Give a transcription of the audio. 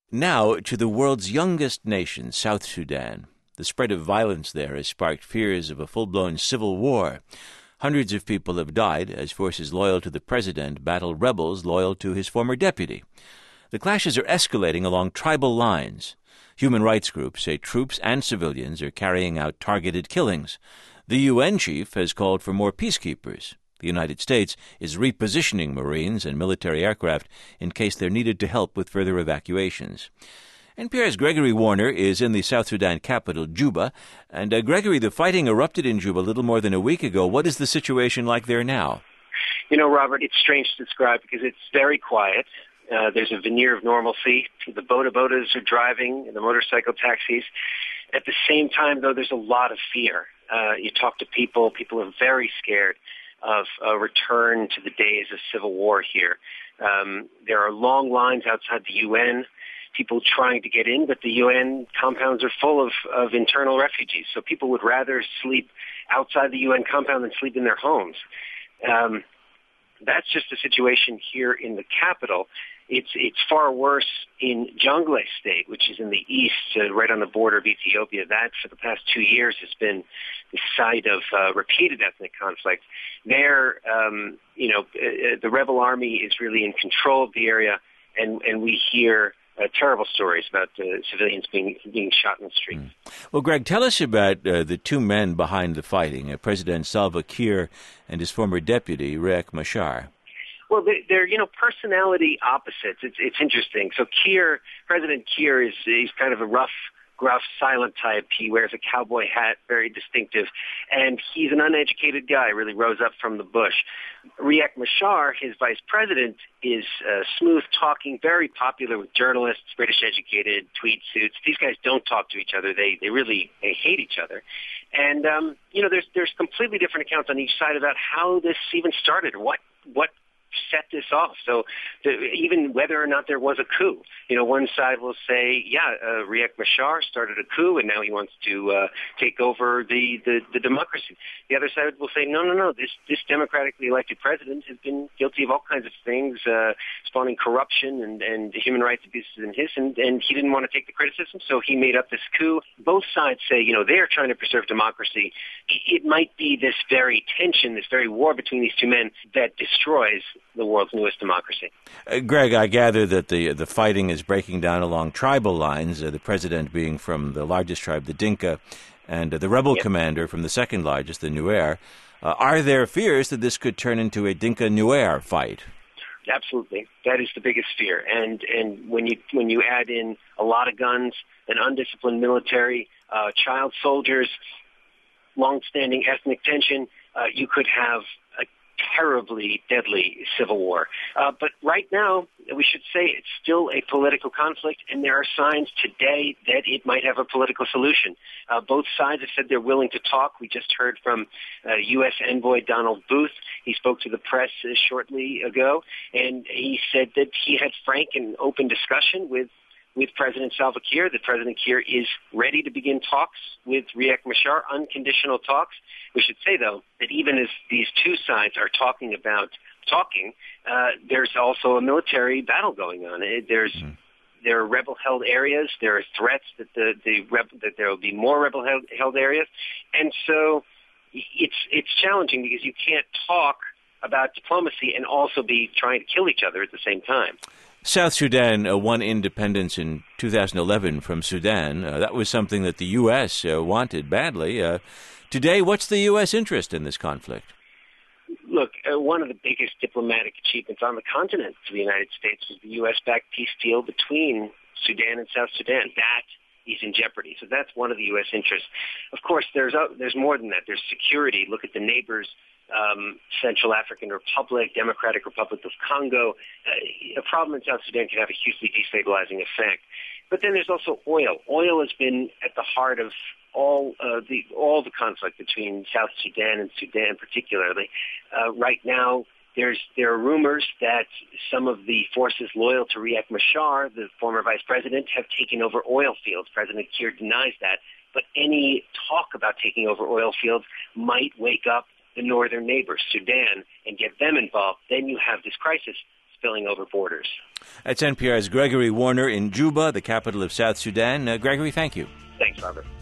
Now to the world's youngest nation, South Sudan. The spread of violence there has sparked fears of a full-blown civil war. Hundreds of people have died as forces loyal to the president battle rebels loyal to his former deputy. The clashes are escalating along tribal lines. Human rights groups say troops and civilians are carrying out targeted killings. The UN chief has called for more peacekeepers. The United States is repositioning Marines and military aircraft in case they're needed to help with further evacuations. NPR's Gregory Warner is in the South Sudan capital, Juba. And Gregory, the fighting erupted in Juba a little more than a week ago. What is the situation like there now? You know, Robert, it's strange to describe because it's very quiet. There's a veneer of normalcy. The boda-bodas are driving, and the motorcycle taxis. At the same time, though, there's a lot of fear. You talk to people are very scared of a return to the days of civil war here. There are long lines outside the UN, people trying to get in, but the UN compounds are full of internal refugees. So people would rather sleep outside the UN compound than sleep in their homes. That's just the situation here in the capital. It's far worse in Jonglei State, which is in the east, right on the border of Ethiopia. That, for the past 2 years, has been the site of repeated ethnic conflict. There, the rebel army is really in control of the area, and we hear terrible stories about civilians being shot in the streets. Well, Greg, tell us about the two men behind the fighting, President Salva Kiir and his former deputy, Riek Machar. Well, they're personality opposites. It's interesting. So President Kiir he's kind of a rough, gruff, silent type. He wears a cowboy hat, very distinctive, and he's an uneducated guy, really rose up from the bush. Riek Machar, his vice president, is smooth-talking, very popular with journalists, British-educated, tweed suits. These guys don't talk to each other. They hate each other. And, there's completely different accounts on each side about how this even started, or what set this off. So even whether or not there was a coup, one side will say, Riek Machar started a coup and now he wants to take over the democracy. The other side will say, no, this democratically elected president has been guilty of all kinds of things, spawning corruption and human rights abuses and he didn't want to take the criticism, so he made up this coup. Both sides say, they're trying to preserve democracy. It might be this very tension, this very war between these two men that destroys the world's newest democracy. Greg, I gather that the fighting is breaking down along tribal lines, the president being from the largest tribe, the Dinka, and the rebel commander from the second largest, the Nuer. Are there fears that this could turn into a Dinka-Nuer fight? Absolutely. That is the biggest fear. And when you add in a lot of guns, an undisciplined military, child soldiers, long-standing ethnic tension, you could have a terribly deadly civil war. But right now, we should say it's still a political conflict, and there are signs today that it might have a political solution. Both sides have said they're willing to talk. We just heard from U.S. envoy Donald Booth. He spoke to the press shortly ago, and he said that he had frank and open discussion with President Salva Kiir, that President Kiir is ready to begin talks with Riek Machar, unconditional talks. We should say, though, that even as these two sides are talking, there's also a military battle going on. There are rebel-held areas. There are threats that that there will be more rebel-held areas, and so it's challenging because you can't talk about diplomacy and also be trying to kill each other at the same time. South Sudan won independence in 2011 from Sudan. That was something that the U.S. Wanted badly. Today, what's the U.S. interest in this conflict? Look, one of the biggest diplomatic achievements on the continent for the United States was the U.S.-backed peace deal between Sudan and South Sudan. That is in jeopardy. So that's one of the U.S. interests. Of course, there's more than that. There's security. Look at the neighbors. Central African Republic, Democratic Republic of Congo. A problem in South Sudan can have a hugely destabilizing effect. But then there's also oil. Oil has been at the heart of all the conflict between South Sudan and Sudan particularly. Right now, there are rumors that some of the forces loyal to Riek Machar, the former vice president, have taken over oil fields. President Kiir denies that. But any talk about taking over oil fields might wake up the northern neighbors, Sudan, and get them involved. Then you have this crisis. spilling over borders. That's NPR's Gregory Warner in Juba, the capital of South Sudan. Gregory, thank you. Thanks, Robert.